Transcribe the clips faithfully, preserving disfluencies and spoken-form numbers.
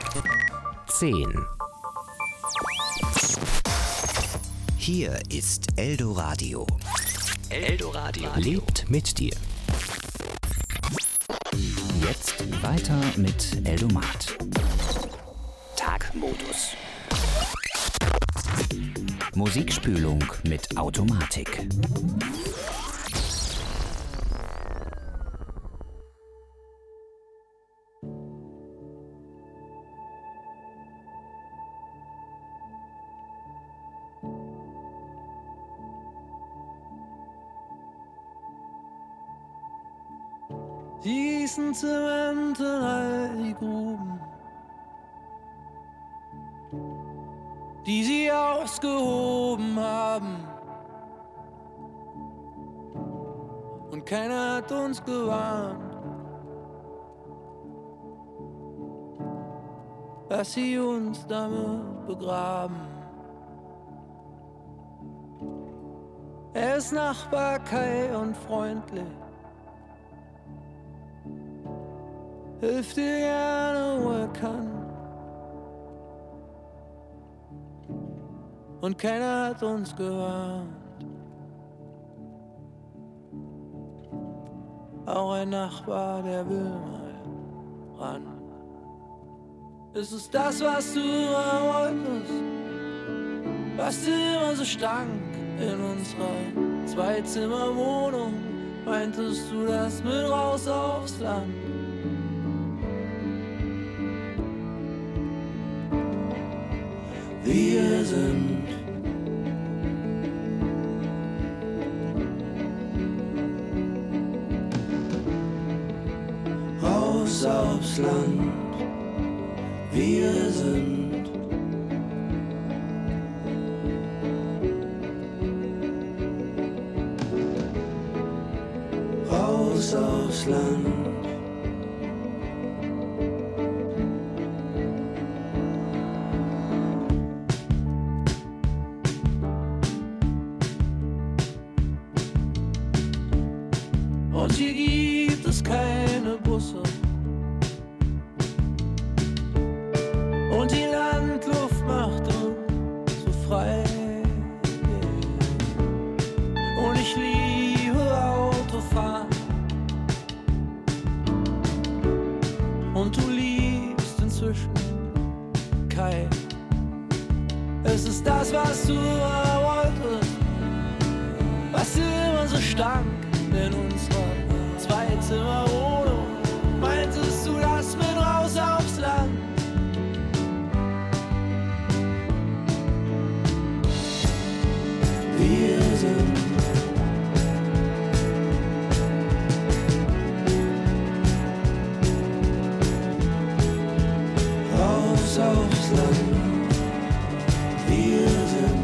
zehn. Hier ist Eldoradio. Eldoradio lebt mit dir. Jetzt weiter mit Eldomat. Tagmodus. Musikspülung mit Automatik. Sie gießen Zement in all die Gruben, die sie ausgehoben haben. Und keiner hat uns gewarnt, dass sie uns damit begraben. Er ist Nachbar Kai und freundlich, hilft dir gerne, wo er kann. Und keiner hat uns gewarnt. Auch ein Nachbar, der will mal ran. Ist es das, was du immer wolltest? Was dir immer so stank in unserer Zwei-Zimmer-Wohnung? Meintest du das mit raus aufs Land? Wir sind raus aufs Land. Wir sind raus aufs Land. Und hier gibt es keine Busse. Und die Landluft macht uns so frei. Und ich liebe Autofahren. Und du liebst inzwischen Kai. Es ist das, was du immer wolltest, was dir immer so stank in unserer Zwei-Zimmer-Wohnung. Meintest du das mit raus aufs Land? Wir sind raus aufs Land. Wir sind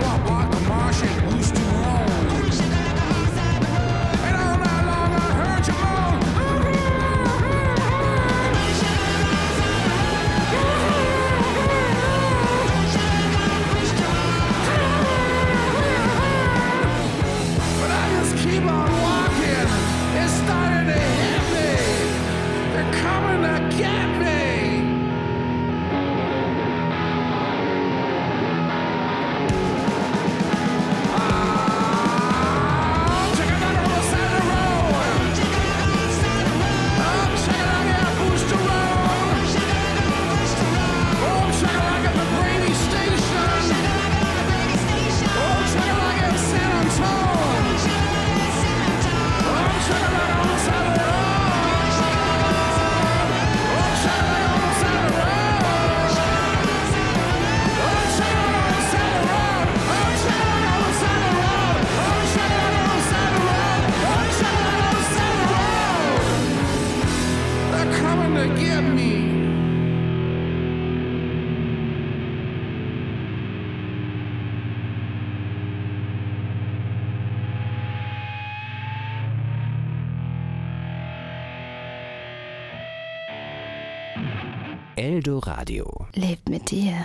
swap like a Martian used to roll. And all night long I heard you moan. But I just keep on walking. It's starting to hit me. They're coming to get me. Eldoradio. Lebt mit dir.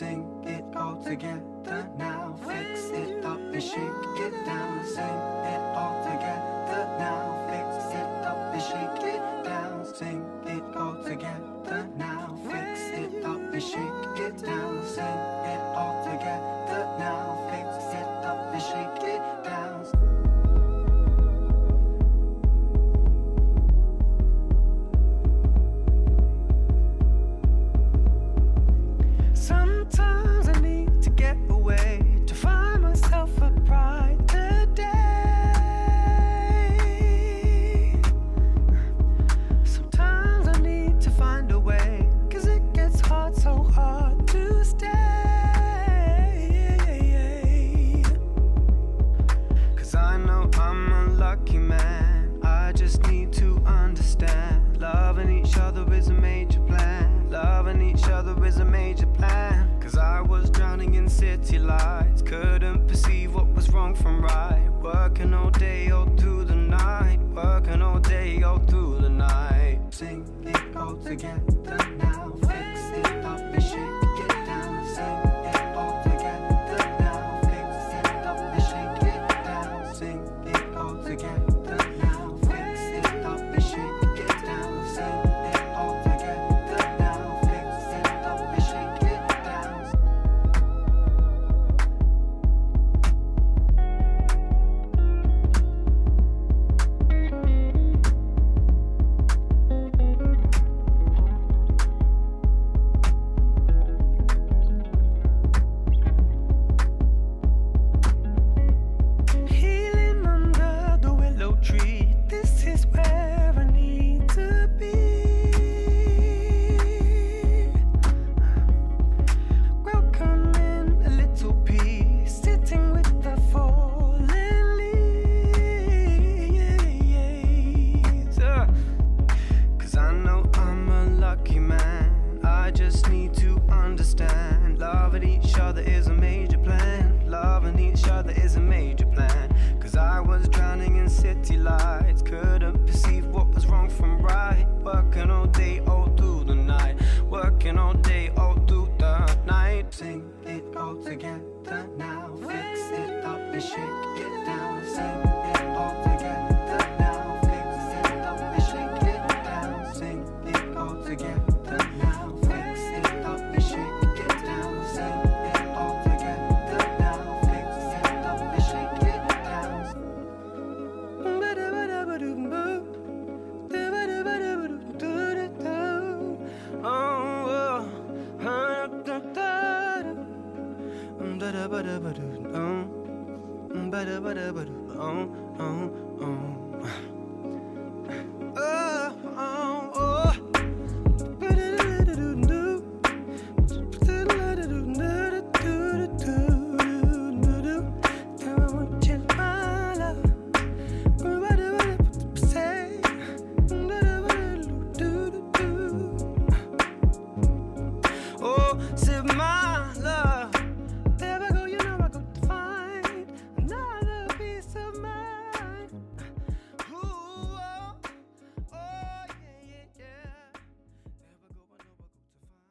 Sing it all together now. Fix it up and shake it down. Sing it all together now. Fix it up and shake it down. Sing it all together now. Fix it up and shake it down. Sing it all together now. Fix it up and shake it down. Sometimes I need to get away to find myself a brighter day. Sometimes I need to find a way, 'cause it gets hard, so hard to stay. 'Cause I know I'm a lucky man. I just need to understand. Loving each other is a major plan. Loving each other is a major plan. 'Cause I was drowning in city lights. Couldn't perceive what was wrong from right. Working all day, all through the night. Working all day, all through the night. Sing it all together now. Fix it up and shake it down. Sing it all together now. Fix it up and shake it down. Sing it all together now. Fix it up and shake it down. Sing it all together now. Fix it up and shake it down. Healing under the willow tree. This is where I need to be. Welcoming a little peace, sitting with the fallen leaves. Uh, 'Cause I know I'm a lucky man. I just need to understand. Loving each other is a major plan. Loving each other is a major plan. 'Cause I was drowning in city lights. Couldn't perceive what was wrong from right. Working all day, all through the night. Working all day, all through the night. Sing it all together now. Fix it up and shake it down. Sing it all together now. Fix it up and shake it down. Sing it all together now. Fix it up and shake it down. Sing it all together now. Fix it up and shake it down. Oh, sip my love. There I go, you know I go to find another piece of mind. Ooh, oh, oh, yeah, yeah, yeah. There I go, I know I go to find.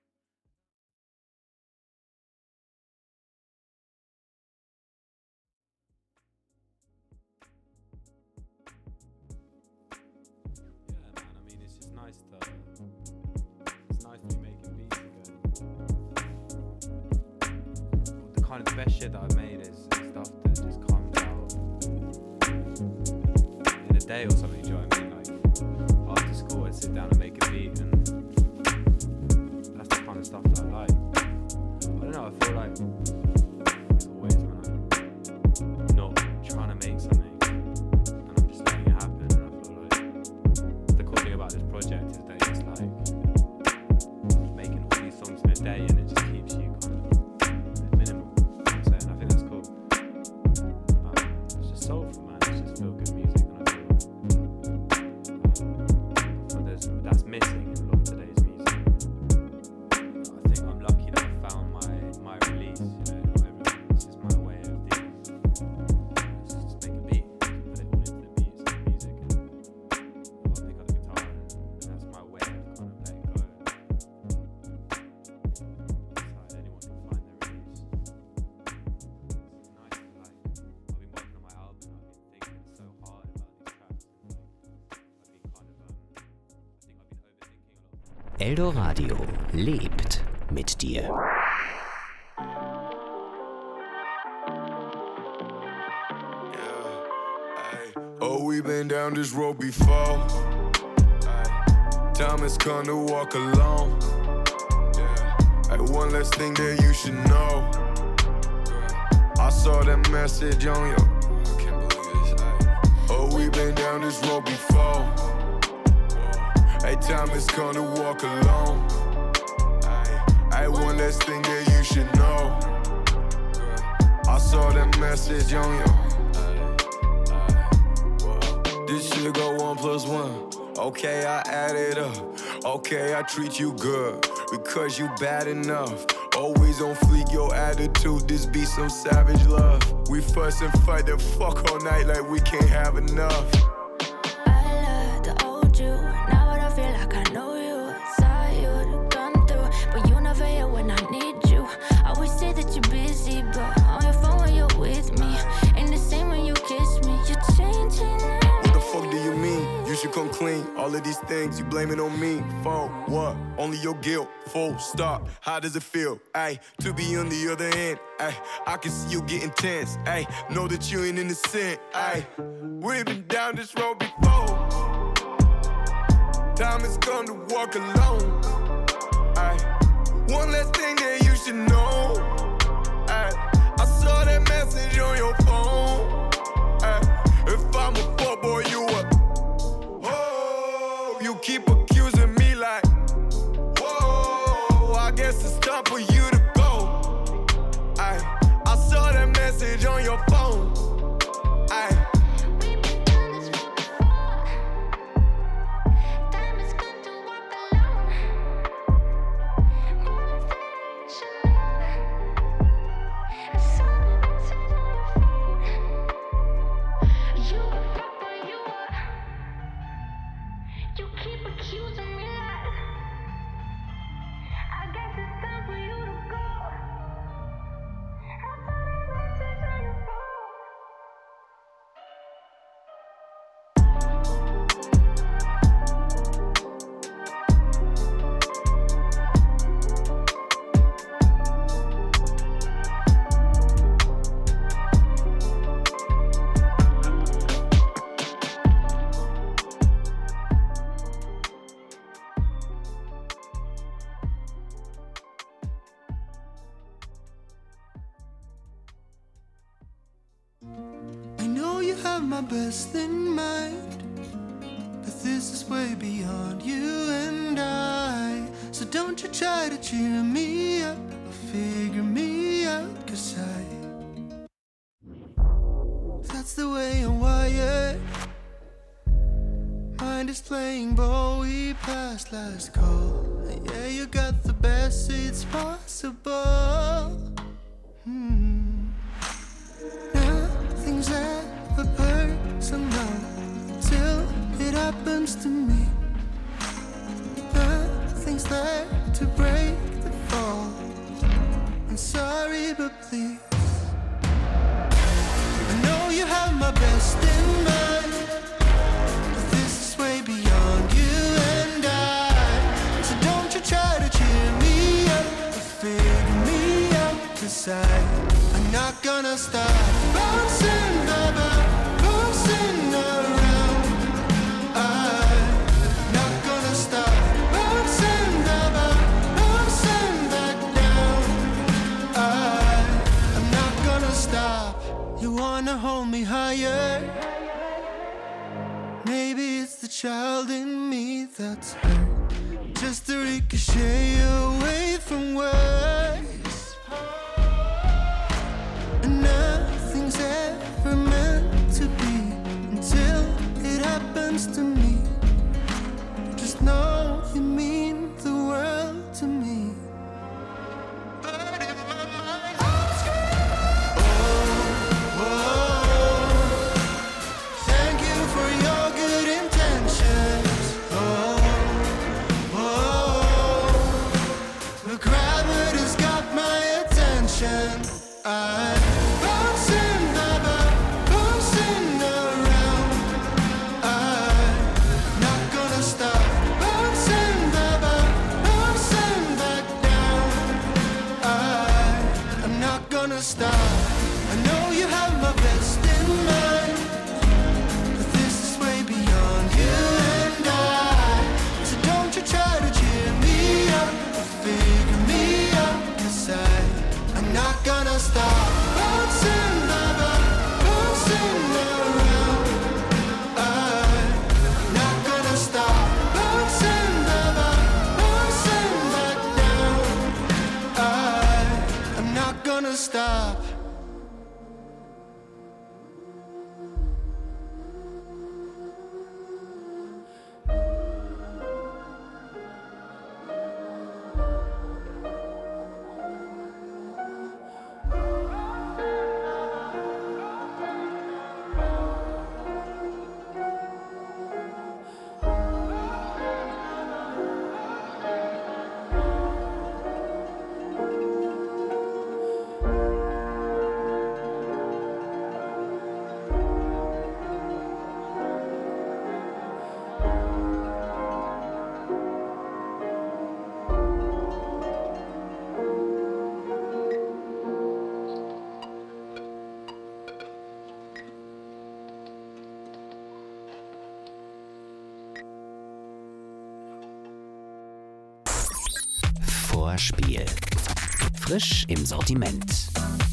Yeah, man. I mean, it's just nice to. It's nice to be making beats again. The kind of the best shit that I've made is, is stuff that just comes out in a day or something. Do you know what I mean? Like after school, I'd sit down and make a beat, and that's the kind of stuff that I like. I don't know. I feel like it's always when I'm not trying to make something and I'm just letting it happen, and I feel like the cool thing about this project is that it's like making all these songs in a day, and it just keeps you kind of minimal. You know what I'm saying? I think that's cool. Um, it's just soulful, man. It's just feel good music, and I feel um, but there's that's missing in a lot of today's music. I think I'm lucky that I found my my release. You know, not everyone. This is my way of things. Let's just make a beat, put it all into the beats and the music, and I'll pick up the guitar, and that's my way of kind of letting go. Eldoradio lebt mit dir. Oh, we've been down this road before. Time has come to walk alone. Hey, one less thing that you should know. I saw that message on your. I can't believe this. Oh, we've been down this road before. Hey, time has come to walk alone. Hey, one less thing that you should know. I saw that message on your. This shit go one plus one. Okay, I add it up. Okay, I treat you good because you bad enough. Always on fleek, your attitude. This be some savage love. We fuss and fight the fuck all night like we can't have enough. I love the old you. Now I feel like I know you. Saw you come through, but you never here when I need you. I always say that you're busy, but on your phone when you're with me. Ain't the same when you kiss me. You're changing now. Fuck do you mean? You should come clean. All of these things you blame it on me. For what? Only your guilt. Full stop. How does it feel? Ay, to be on the other end. Ay, I can see you getting tense. Ay, know that you ain't innocent. Ay, we've been down this road before. Time has come to walk alone. Ay, one less thing that you should know. Ay, I saw that message on your phone. Ay, if I'm a poor boy, you a. Oh, you keep accusing me like. Whoa, I guess it's time for you to go. Ay, I saw that message on your phone. Ay. My best in mind, but this is way beyond you and I. So don't you try to cheer me up or figure me out, cause I, that's the way I'm wired. Mind is playing ball, we passed last call. Yeah, you got the best seats possible. Hmm. Nothing's ever personal till it happens to me. Nothing's there to break the fall. I'm sorry, but please, I know you have my best in mind, but this is way beyond you and I. So don't you try to cheer me up or figure me out, cause I, I'm not gonna stop bouncing, baby. Bouncing around, I'm not gonna stop bouncing, baby, bouncing back down. I, I'm not gonna stop. You wanna hold me higher? Maybe it's the child in me that's hurt, just to ricochet away from words. And nothing's ever meant to be until it happens to me. Just know you mean the world to me. But if my mind goes oh, oh, thank you for your good intentions. Oh, oh, the gravity's got my Vorspiel. Frisch im Sortiment.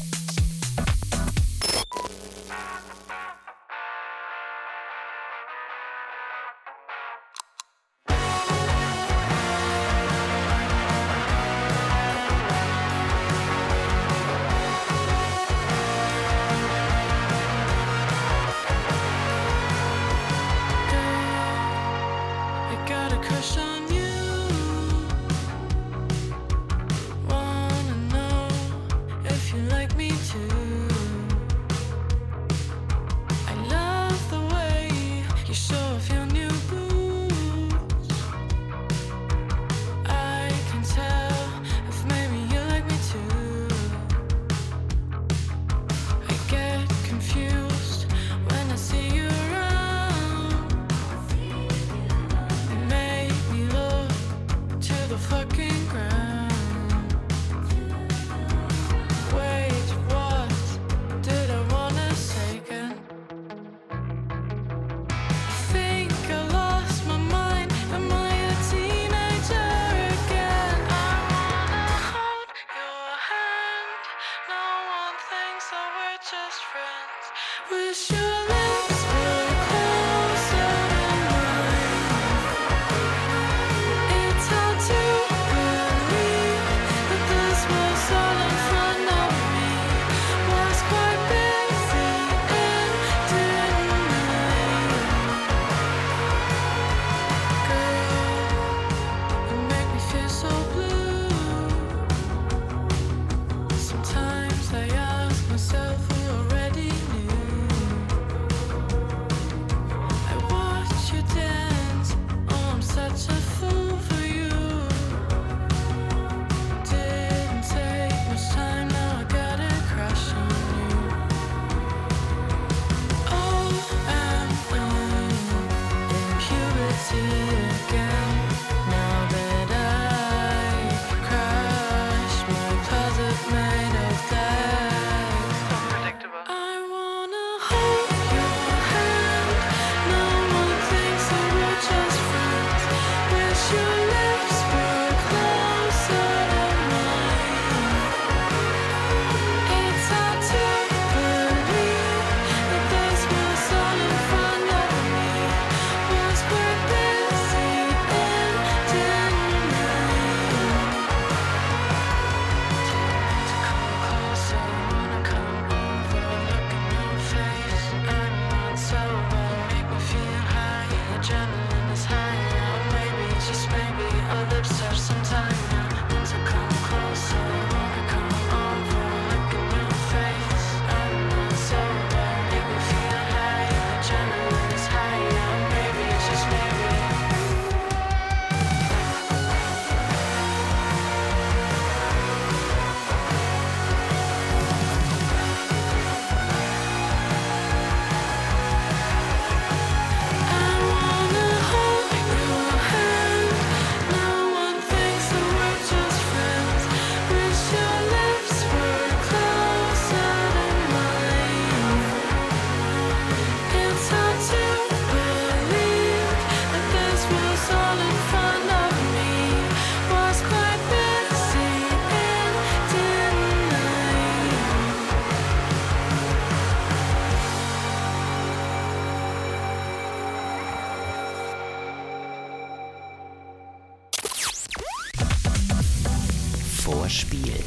Vorspiel.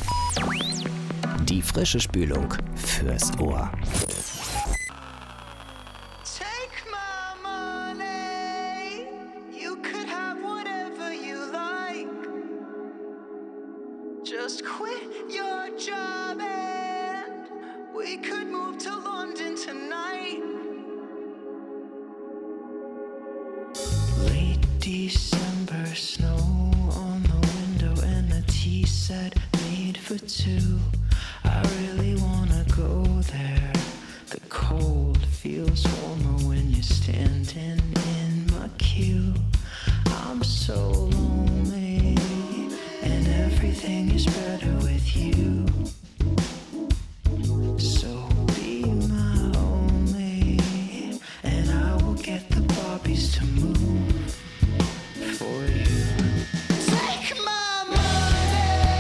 Die frische Spülung fürs Ohr. Take my money. You could have whatever you like. Just quit your job and we could move to London tonight. Late December snow on the window and a tea set made for two. I really wanna go there. The cold feels warmer when you're standing in my queue. I'm so lonely, and everything is better with you. So be my only, and I will get the Barbies to move for you. Take my money.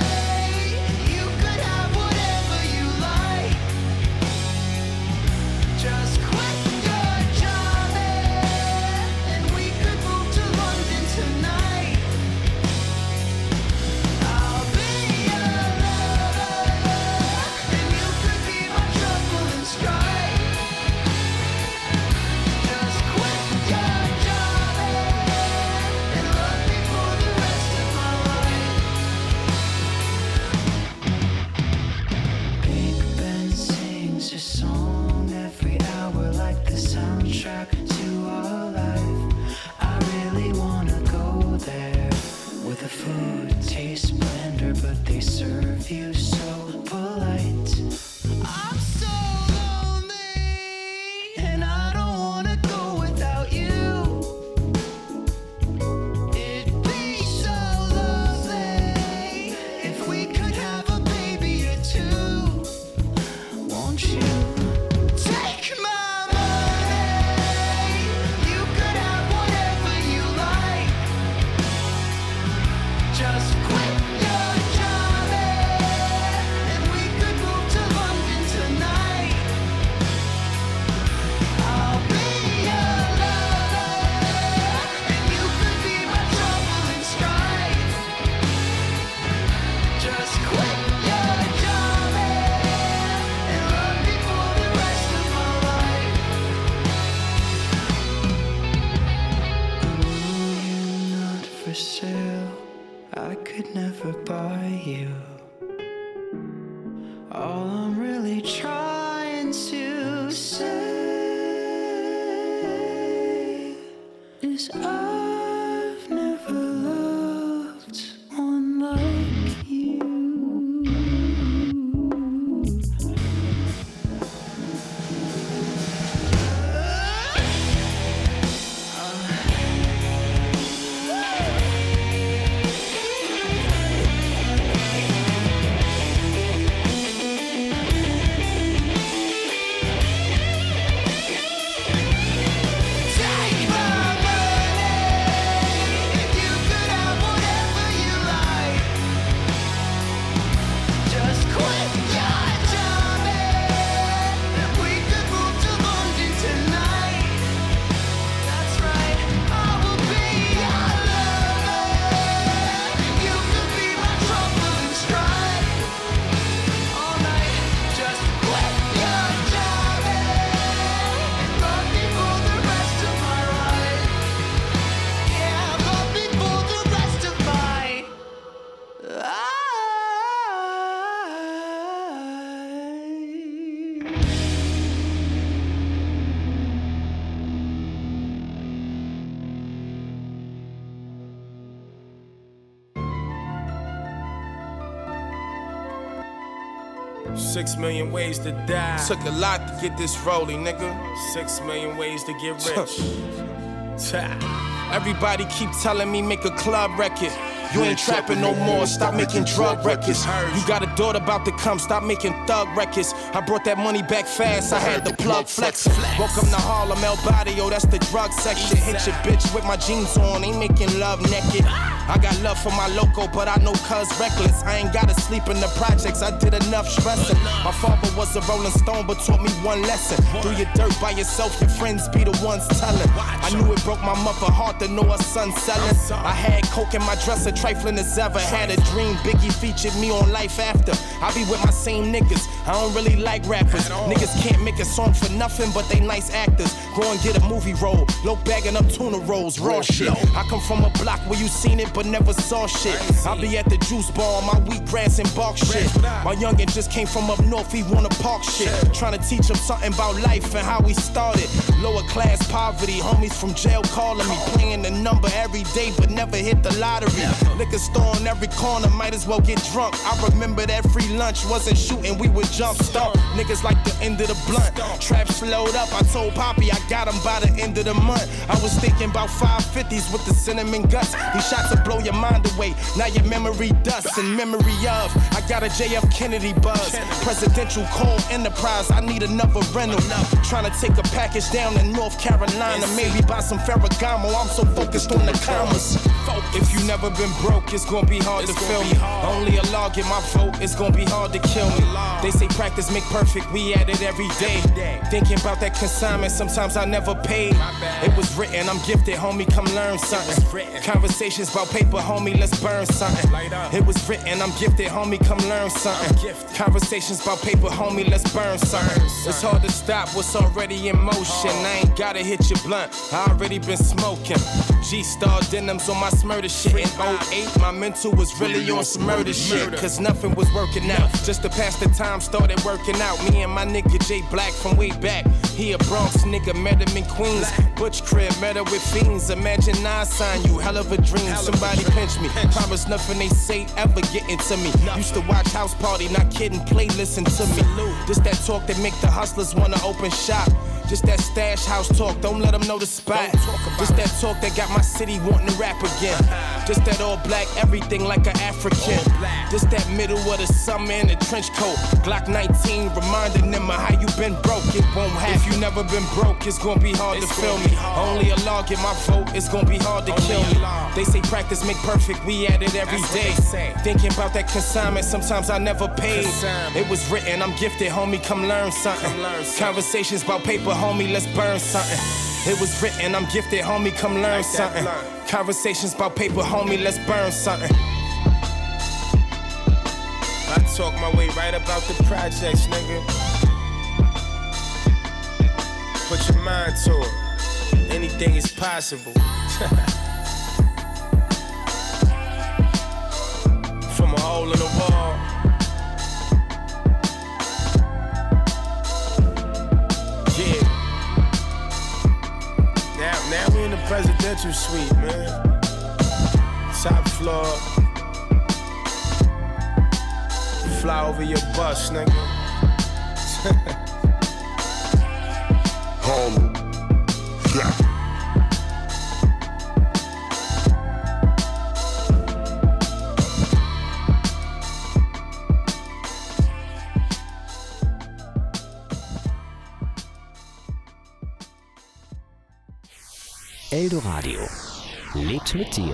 they serve you so polite. I'm so lonely, and I don't wanna go without you. It'd be so lovely if we could have a baby or two. Won't you take my money? You could have whatever you like. Just quit your job and we could move to London tonight. I'll be your lover and you could be my trouble and strife. Just quit your job and love me for the rest of my life. Ooh, you're not for sale. I could never buy you. All I'm really trying to say is I've never loved one like you. Take my money, and you could have whatever you like. Just quit your job and we could move to London tonight. That's right, I will be your lover. You could be my trouble and strife. All night, just quit your job and love me for the rest of my life. Yeah, love me for the rest of my life. Six million ways to die. Took a lot to get this rolling, nigga. Six million ways to get rich. Everybody keep telling me make a club record. You ain't trapping no more, stop making drug records. You got a daughter about to come, stop making thug records. I brought that money back fast, I had the plug flex. Welcome to Harlem, El Barrio, that's the drug section. Hit your bitch with my jeans on, ain't making love naked. I got love for my loco, but I know cuz reckless. I ain't gotta sleep in the projects, I did enough stressing. My father was a rolling stone, but taught me one lesson. Do your dirt by yourself, your friends be the ones telling. I knew it broke my mother heart to know her son selling. I had coke in my dresser, trifling as ever. Had a dream, Biggie featured me on Life After. I be with my same niggas, I don't really like rappers. Niggas can't make a song for nothing, but they nice actors. Go and get a movie role, low bagging up tuna rolls, raw shit. I come from a block where you seen it, but never saw shit. I be at the juice bar on my wheatgrass and bark shit. My youngin' just came from up north, he wanna park shit. Trying to teach him something about life and how we started. Lower class poverty, homies from jail calling me. Playing the number every day, but never hit the lottery. Liquor store on every corner, might as well get drunk. I remember that free lunch, wasn't shooting, we would jump start. Niggas like the end of the blunt. Trap slowed up, I told Poppy I got him by the end of the month. I was thinking about five fifties with the cinnamon guts. These shots will blow your mind away, now your memory dust. In memory of, I got a J F Kennedy buzz. Presidential call Enterprise, I need another rental. Trying to take a package down in North Carolina, maybe buy some Ferragamo, I'm so focused on the commas. If you never been broke, it's gonna be hard to feel me. Only a law get my vote, it's gonna be hard to kill me. They say practice make perfect, we at it every day. Thinking about that consignment, sometimes I never paid. It was written, I'm gifted, homie, come learn something. Conversations about paper, homie, let's burn something. It was written, I'm gifted, homie, come learn something. Conversations about paper, homie, let's burn something. It's hard to stop what's already in motion. I ain't gotta hit your blunt, I already been smoking. G-Star denims on my smurder shit. In oh eight, my mental was really on some murder shit. Cause nothing was working out. Just to pass the time, started working out. Me and my nigga Jay Black from way back. He a Bronx nigga, met him in Queens. Butch crib, met her with fiends. Imagine I sign you, hell of a dream. Somebody pinch me. Promise nothing they say ever getting to me. Used to watch House Party, not kidding, play, listen to me. This that talk that make the hustlers wanna open shop. Just that stash house talk, don't let them know the spot. Just that talk that got my city wanting to rap again. Just that all black everything like an African. Just that middle of the summer in a trench coat. Glock nineteen reminding them of how you been broke. It won't happen. If you never been broke, it's gonna be hard to feel me. Only a law get my vote, it's gonna be hard to kill me. They say practice make perfect, we at it every day. Thinking about that consignment, sometimes I never paid. It was written, I'm gifted, homie, come learn something. Conversations about paper, homie, let's burn something. It was written, I'm gifted, homie, come learn something. Conversations about paper, homie, let's burn something. I talk my way right about the projects, nigga. Put your mind to it. Anything is possible. From a hole in the wall. Yeah. Now, now we in the presidential suite, man. Top floor. Fly over your bus, nigga. Harlem. Yeah. Eldoradio lebt mit dir.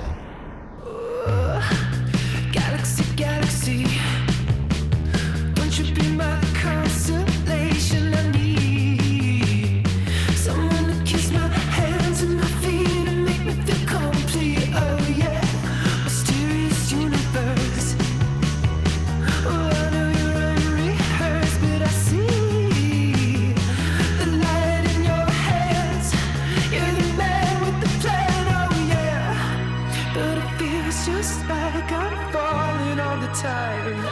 Galaxy, galaxy, won't you be my constellation? I need someone to kiss my hands and my feet and make me feel complete. Oh yeah, mysterious universe. Oh, I know you're unrehearsed, but I see the light in your hands. You're the man with the plan. Oh yeah, but it feels just like I'm falling all the time.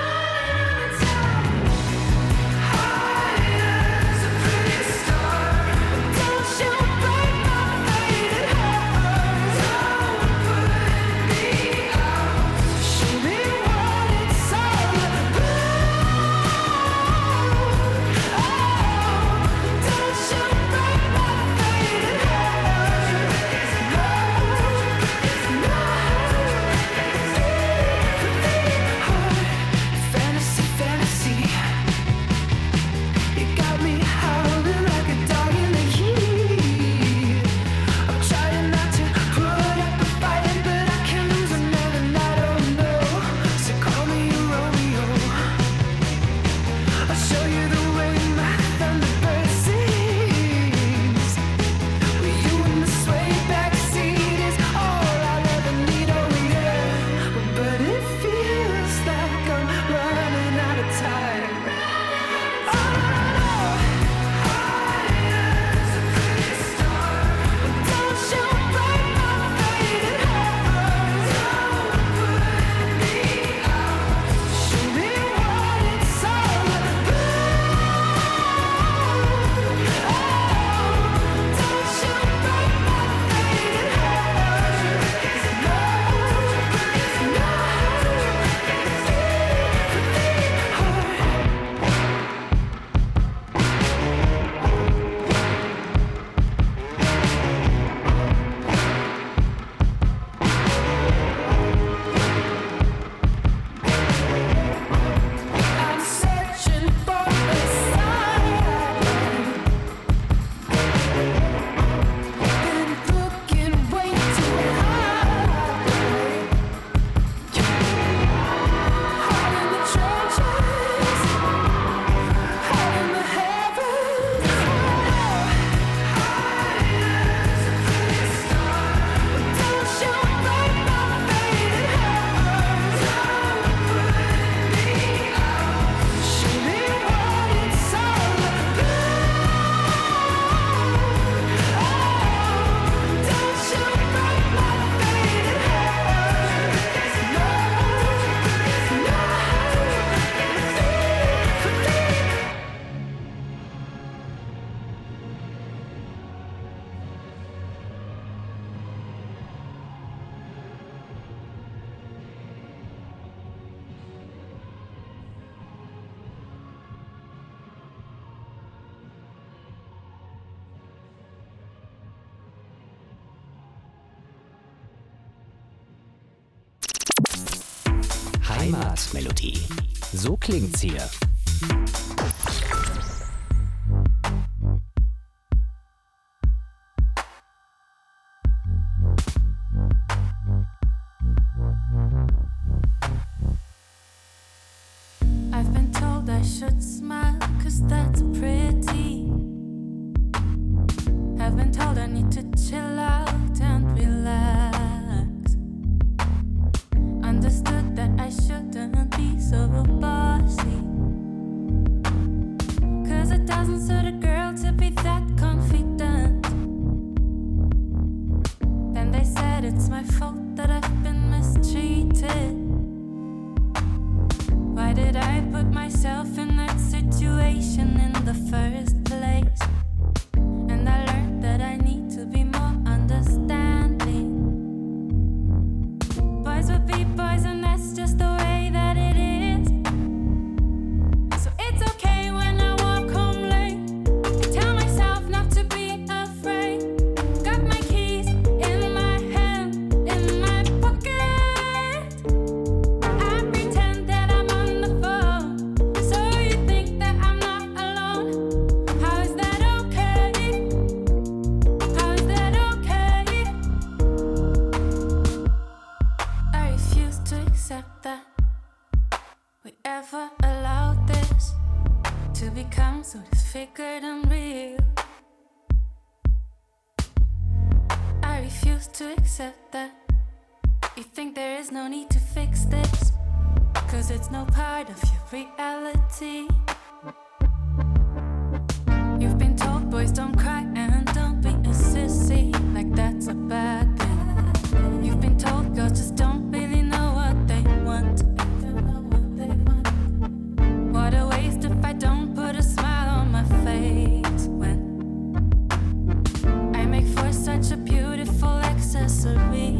Heimatmelodie. So klingt's hier. I've been told I should smile, cause that's pretty. I've been told I need to chill out and relax. Understood that I shouldn't be so bossy, cause it doesn't suit a girl to be that confident. Then they said it's my fault that I've been mistreated. Why did I put myself in that situation in the first place? And I learned that I need to be more understanding. Boys will be boys and that's just the way that it is. So it's okay when I walk home late. I tell myself not to be afraid. Got my keys in my hand, in my pocket. I pretend that I'm on the phone, so you think that I'm not alone. How is that okay? How is that okay? I refuse to accept that we ever allowed this to become so disfigured and real. I refuse to accept that you think there is no need to fix this, cause it's no part of your reality. You've been told boys don't cry and don't be a sissy, like that's a bad thing. You've been told girls just don't really know what they want. What a waste if I don't put a smile on my face when I make for such a beautiful accessory.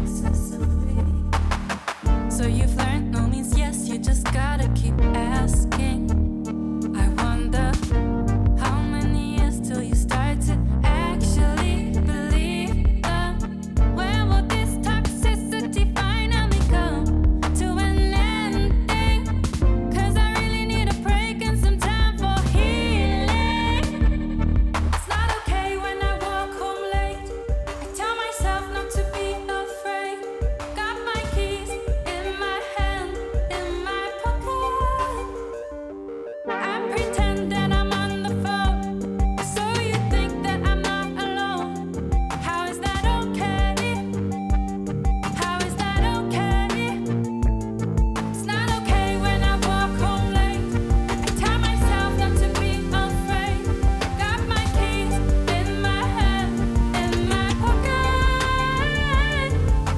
So you've learned no means yes, you just gotta keep asking. I wonder how many years till you start to actually believe them. When will this toxicity finally come to an ending? Cause I really need a break and some time for healing. It's not okay when I walk home late. I tell myself not to be afraid. Got my keys in my hand, in my pocket. I pretend that I'm on the phone, so you think that I'm not alone. How is that okay? How is that okay? It's not okay when I walk home late. I tell myself not to be afraid. Got my keys in my hand, in my pocket.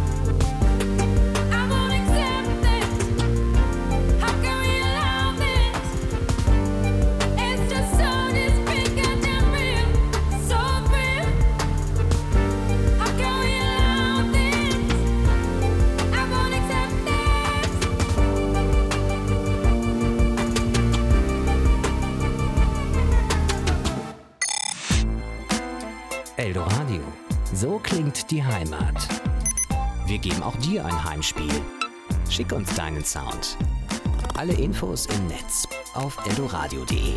I won't accept this. How can we allow this? It's just so disfigured and real, so real. How can we allow this? I won't accept Eldoradio. So klingt die Heimat. Wir geben auch dir ein Heimspiel. Schick uns deinen Sound. Alle Infos im Netz auf eldoradio punkt de.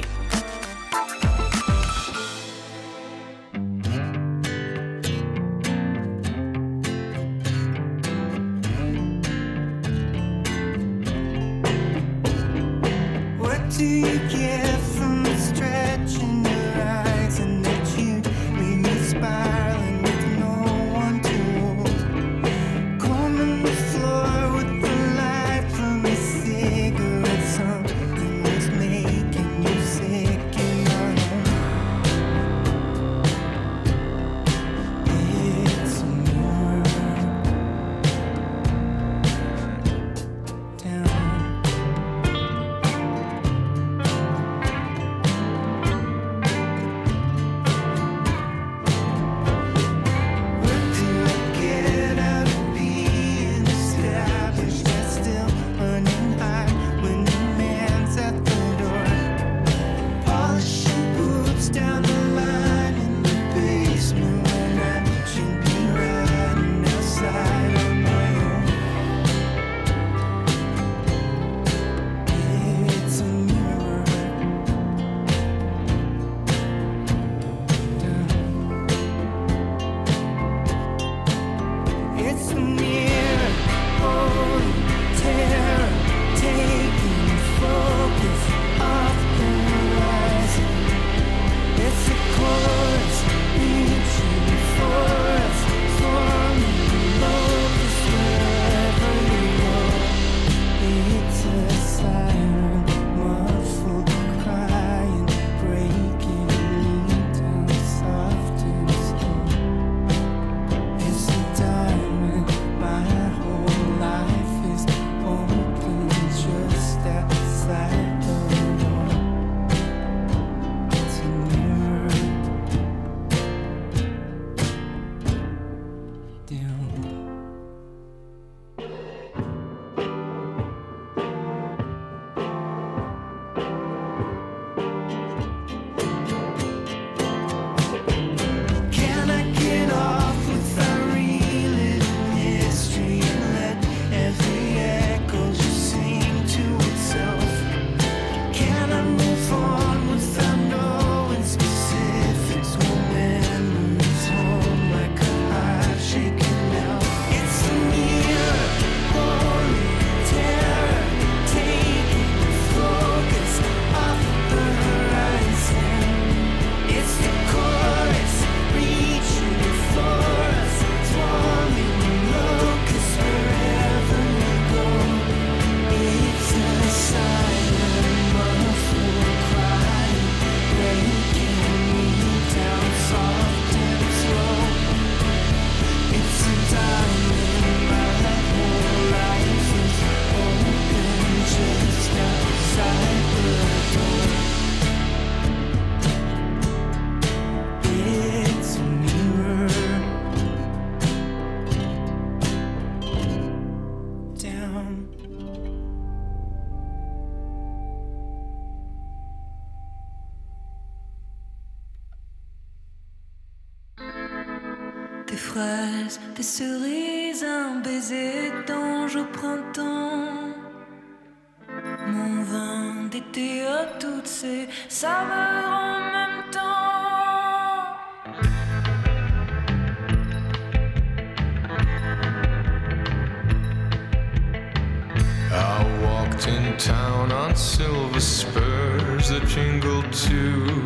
What do you get from stretching your eyes and that you leave me spiraling with no one to hold? Combing the floor with the light from a cigarette, something that's making you sick in my home. It's a world down. fraises, des cerises, un baiser d'ange au printemps. Mon vin d'été a toutes ces saveurs en même temps. I walked in town on silver spurs that jingled too.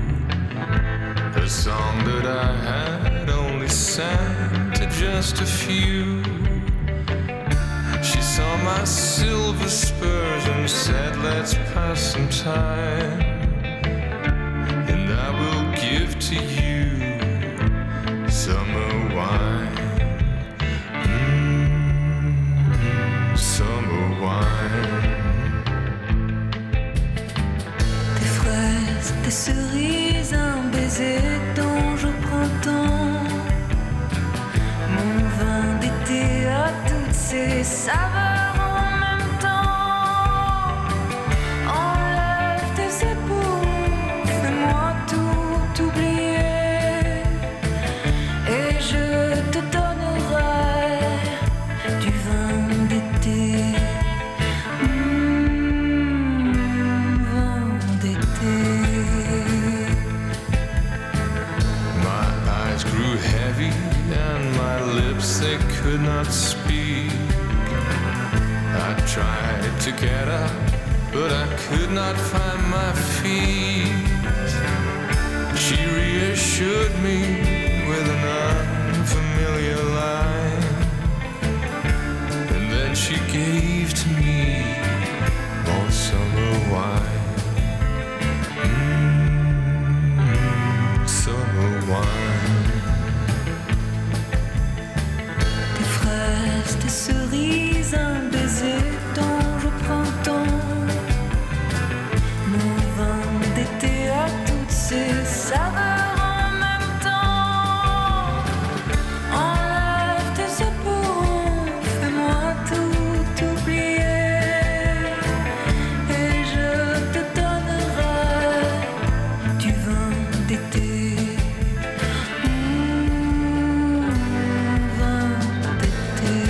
A song that I had only sang to just a few. She saw my silver spurs and said, let's pass some time. And I will give to you summer wine. Mm, summer wine. Des fraises, des cerises, un baiser d'ange au printemps. Mon vin d'été a toutes ces saveurs en même temps. Enlève tes épaules, fais-moi tout oublier. Et je te donnerai du vin d'été. Mmh, vin d'été. My eyes grew heavy and my lips, they could not speak. I tried to get up, but I could not find my feet. She reassured me with an unfamiliar line, and then she gave to me more summer wine. Mm, summer wine. Des fraises, des cerises, un baiser d'ange au printemps. Mon vin d'été a toutes ces saveurs en même temps. Enlève tes épaules, fais-moi tout oublier. Et je te donnerai du vin d'été. Mmh, vin d'été.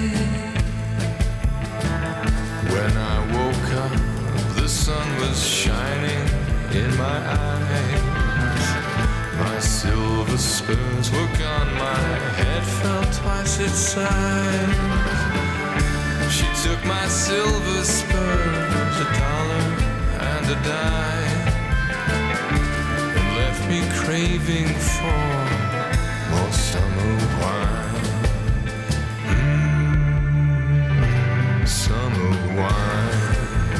When I woke up, the sun was shining in my eyes. My silver spurs were gone, my head felt twice its size. She took my silver spurs, a dollar and a dime, and left me craving for more summer wine. Mm, summer wine.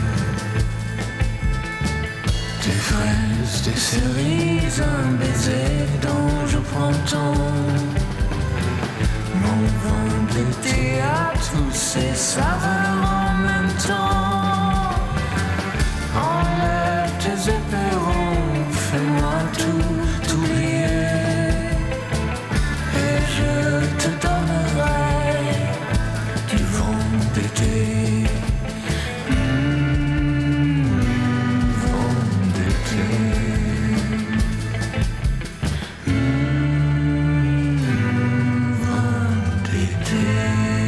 Des fraises, des cerises, un baiser d'ange au printemps. Mon vin d'été a tous ces saveurs en même temps. Enlève tes éperons, fais-moi tout oublier. Et je te donnerai du vent d'été. Mmh, vent d'été. Mmh, vent d'été.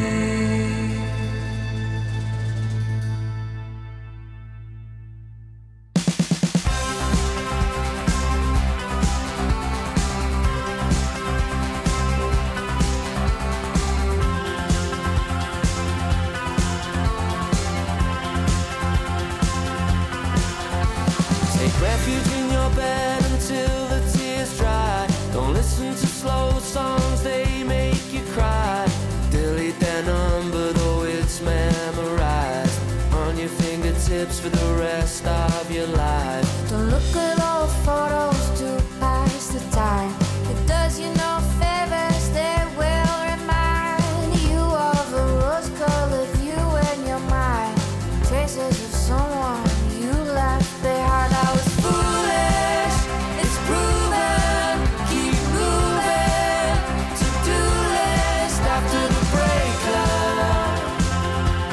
Take refuge in your bed until the tears dry. Don't listen to slow songs, they make you cry. Delete their number, though it's memorized on your fingertips for the rest of your life. Don't look at old photos to pass the time. It does you no favors, they will remind you of a rose-colored view in your mind. Traces of someone you left behind. I was foolish, it's proven. Keep moving, to-do list after the breakup.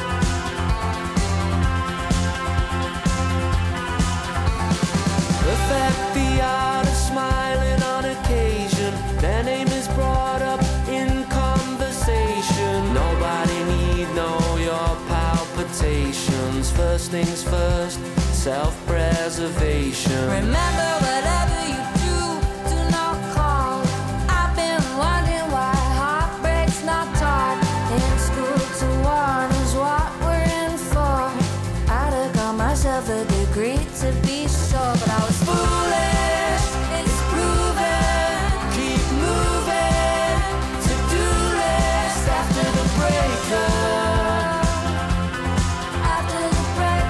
The First things first, self-preservation. Remember, whatever you do, do not call. I've been wondering why heartbreak's not taught in school. To warn is what we're in for. I'd have got myself a degree to be sure, but I was foolish. It's proven. Keep moving. To-do list after the breakup. After the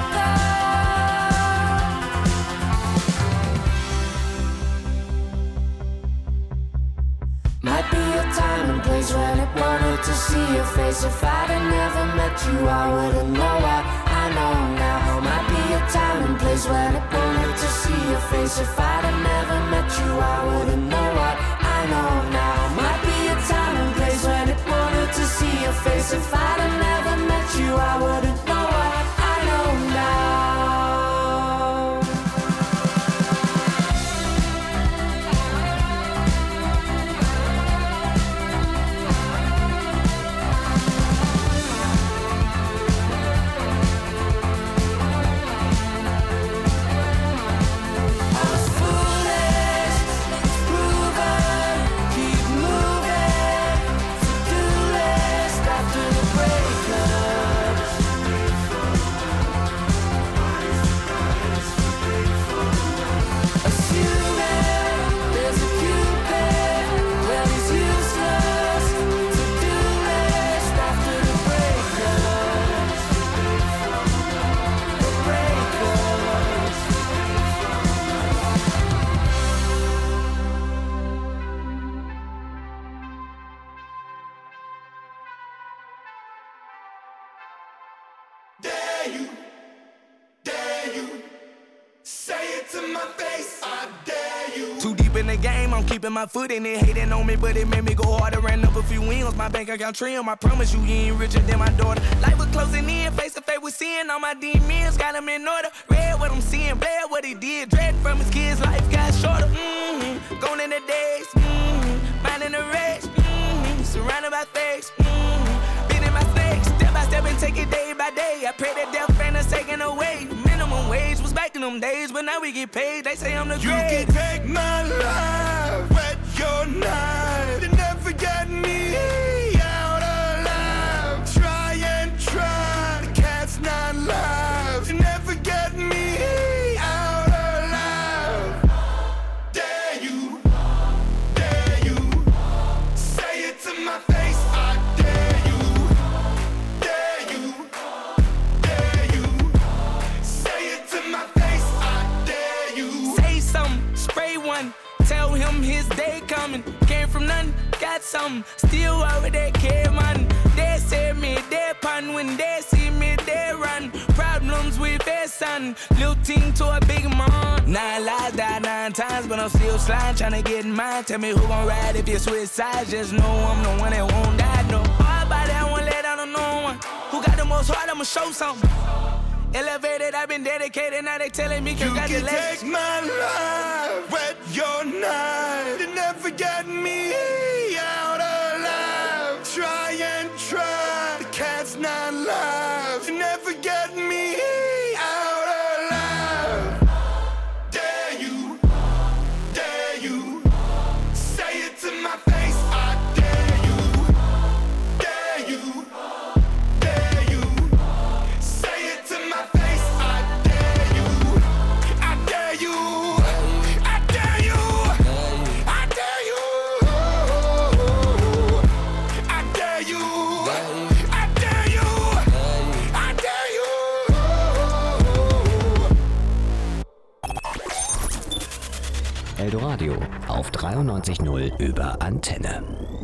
breakup. Might be a time and place when it wanted to see your face. If I'd have never met you, I wouldn't know what I know now. Might be a time and place when it wanted to see your face. If I'd have never met you, I wouldn't know what I know now. Might be a time and place when it wanted to see your face. If I'd have never met you, I wouldn't know what I know now. I was foolish, it's proven. Keep moving. To-do list after the breakup. Assuming there's a Cupid, well he's useless. To-do list after the breakup. The breakup. Dare you, dare you, say it to my face, I dare you. Too deep in the game, I'm keeping my foot in it. Hating on me, but it made me go harder. Ran up a few wins, my bank account trim. I promise you, you ain't richer than my daughter. Life was closing in, face to face with sin. All my demons got him in order. Read what I'm seeing, bled what he did. Dread from his kids, life got shorter. Mm-hmm. Gone in the days, mm-hmm. Minding the race, mm-hmm. Surrounded by fakes, mm-hmm. Beating my snakes, step by step and take it day by day. I pray that death ain't us taken away. Minimum wage was back in them days, but now we get paid. They say I'm the You great. can take my life, wet your knife, and never get me out alive. Try and try, the cat's not live. You never get me out alive. Dare you, dare you, say it to my face, I dare you. Dare you, dare you, say it to my face, I dare you. Say something, spray one. Tell him his day coming. Came from nothing, got something. Still over there, care man. They say me, they pun. When they see me, they run. Problems with their son. Little team to a big man. Nine lives, died nine times, but I'm still sliding, trying to get in mine. Tell me who gon' ride if you switch sides. Just know I'm the one that won't die, no. All body, I won't let down on no one. Who got the most heart, I'ma show something. Elevated, I've been dedicated, now they telling me You can congratulations. take my life, wet your knife, and never get me out alive. Try and try, the cat's not live. You never get me out alive. Dare you, dare you, say it to my face, I dare you. Dare you, dare you, say it to my face, I dare you. I dare you, I dare you, I dare you, I dare you, I dare you, I dare you. Eldoradio auf dreiundneunzig Komma null über Antenne.